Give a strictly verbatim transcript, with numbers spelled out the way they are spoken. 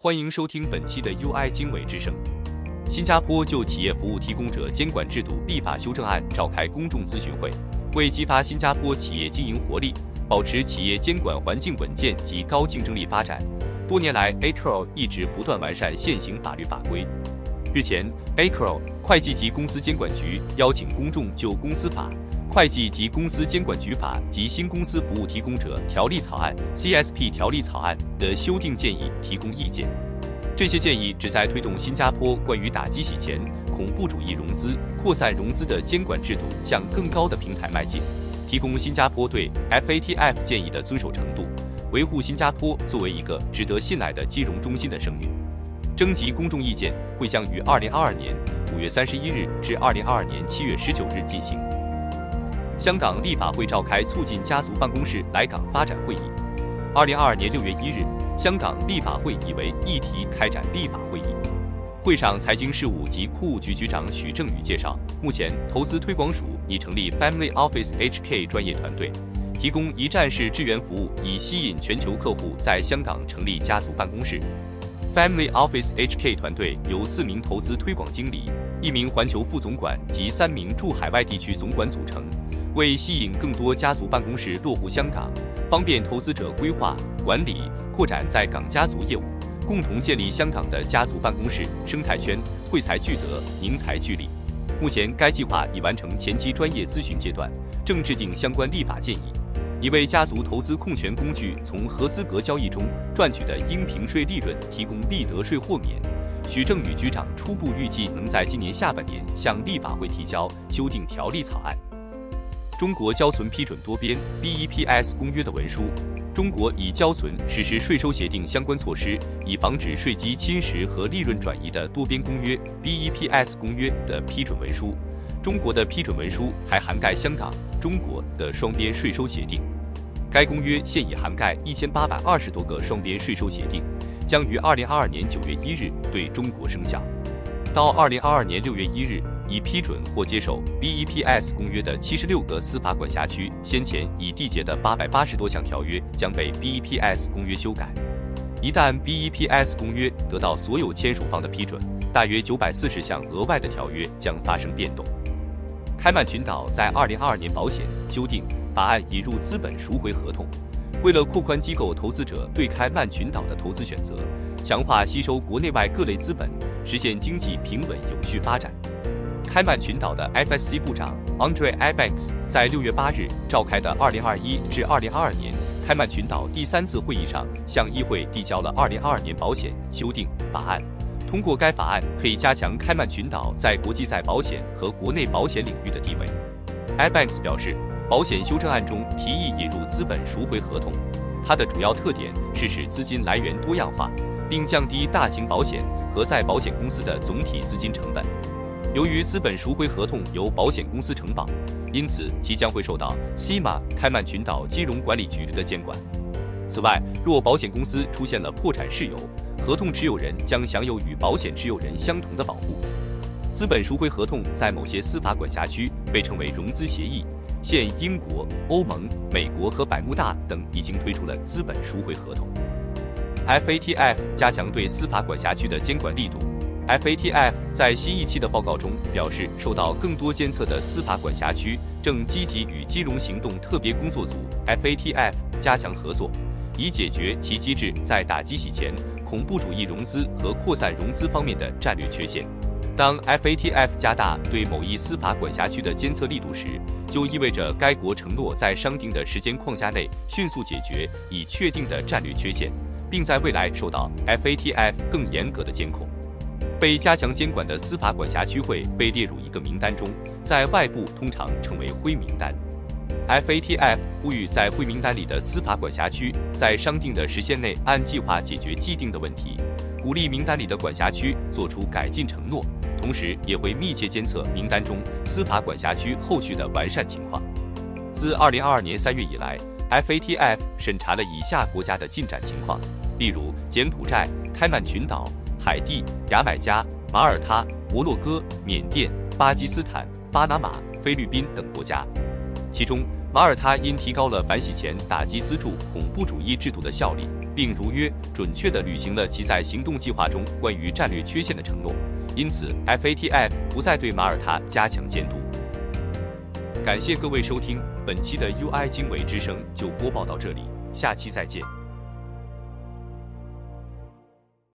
欢迎收听本期的 U I 经纬之声。新加坡就企业服务提供者监管制度立法修正案召开公众咨询会，为激发新加坡企业经营活力，保持企业监管环境稳健及高竞争力发展，多年来 A C R O 一直不断完善现行法律法规。日前 ，A C R O 会计及公司监管局邀请公众就公司法、会计及公司监管局法及新公司服务提供者条例草案 （C S P 条例草案）的修订建议提供意见。这些建议旨在推动新加坡关于打击洗钱、恐怖主义融资、扩散融资的监管制度向更高的平台迈进，提供新加坡对 F A T F 建议的遵守程度，维护新加坡作为一个值得信赖的金融中心的声誉。征集公众意见会将于二零二二年五月三十一日至二零二二年七月十九日进行。香港立法会召开促进家族办公室来港发展会议。二零二二年六月一日，香港立法会以为议题开展立法会议。会上，财经事务及库务局局长许正宇介绍，目前投资推广署已成立 Family Office H K 专业团队，提供一站式支援服务，以吸引全球客户在香港成立家族办公室。Family Office H K 团队由四名投资推广经理、一名环球副总管及三名驻海外地区总管组成，为吸引更多家族办公室落户香港，方便投资者规划、管理、扩展在港家族业务，共同建立香港的家族办公室生态圈，惠财聚德，宁财聚利。目前，该计划已完成前期专业咨询阶段，正制定相关立法建议，以为家族投资控权工具从合资格交易中赚取的应评税利润提供利得税豁免。许正宇局长初步预计能在今年下半年向立法会提交修订条例草案。中国交存批准多边 B E P S 公约的文书，中国以交存实施税收协定相关措施，以防止税基侵蚀和利润转移的多边公约 B E P S 公约的批准文书。中国的批准文书还涵盖香港、中国的双边税收协定。该公约现已涵盖一千八百二十多个双边税收协定，将于二零二二年九月一日对中国生效。到二零二二年六月一日，已批准或接受 B E P S 公约的七十六个司法管辖区，先前已缔结的八百八十多项条约将被 B E P S 公约修改。一旦 B E P S 公约得到所有签署方的批准，大约九百四十项额外的条约将发生变动。开曼群岛在二零二二年保险修订法案引入资本赎回合同，为了扩宽机构投资者对开曼群岛的投资选择，强化吸收国内外各类资本，实现经济平稳有序发展。开曼群岛的 F S C 部长 Andre Ibanks 在六月八日召开的二零二一至二零二二年开曼群岛第三次会议上，向议会递交了二零二二年保险修订法案。通过该法案，可以加强开曼群岛在国际再保险和国内保险领域的地位。Ibanks 表示，保险修正案中提议引入资本赎回合同，它的主要特点是使资金来源多样化，并降低大型保险和再保险公司的总体资金成本。由于资本赎回合同由保险公司承保，因此其将会受到 C M A 开曼群岛金融管理局的监管。此外，若保险公司出现了破产事由，合同持有人将享有与保险持有人相同的保护。资本赎回合同在某些司法管辖区被称为融资协议，现英国、欧盟、美国和百慕大等已经推出了资本赎回合同。F A T F 加强对司法管辖区的监管力度。F A T F 在新一期的报告中表示，受到更多监测的司法管辖区正积极与金融行动特别工作组 F A T F 加强合作，以解决其机制在打击洗钱、恐怖主义融资和扩散融资方面的战略缺陷。当 F A T F 加大对某一司法管辖区的监测力度时，就意味着该国承诺在商定的时间框架内迅速解决已确定的战略缺陷，并在未来受到 F A T F 更严格的监控。被加强监管的司法管辖区会被列入一个名单中，在外部通常称为灰名单。F A T F 呼吁在灰名单里的司法管辖区在商定的时限内按计划解决既定的问题，鼓励名单里的管辖区做出改进承诺，同时也会密切监测名单中司法管辖区后续的完善情况。自二零二二年三月以来 ，F A T F 审查了以下国家的进展情况，例如柬埔寨、开曼群岛、海地、牙买加、马耳他、摩洛哥、缅甸、巴基斯坦、巴拿马、菲律宾等国家。其中，马耳他因提高了反洗钱打击资助恐怖主义制度的效力， 并如约准确地履行了其在行动计划中关于战略缺陷的承诺。因此 ，F A T F 不再对马耳他加强监督。感谢各位收听本期的 U I 经纬之声就播报到这里，下期再见。